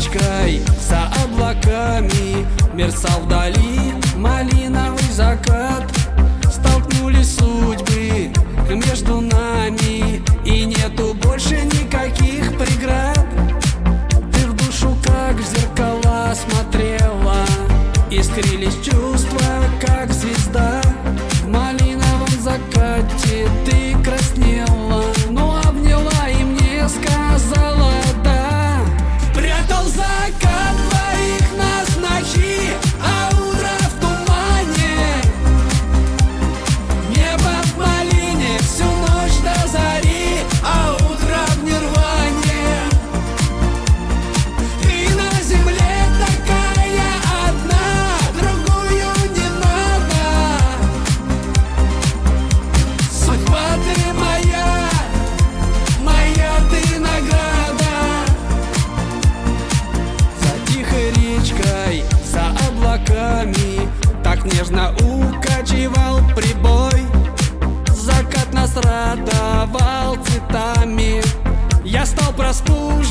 речкой, за облаками мерцал вдали малиновый закат. Столкнулись судьбы между нами, и нету больше никаких преград. Ты в душу как в зеркала смотрела, искрились чувства как звезда. В малиновом закате ты краснела, но обняла и мне сказала да. Прятал закат двоих нас в ночи, а утро в тумане. Небо в малине всю ночь до зари, а утро в нирване. Ты на земле такая одна, другую не надо. Судьба ты моя, моя ты награда. За тихой речкой, за облаками так нежно укачивал прибой. Закат нас радовал цветами. Я стал простужен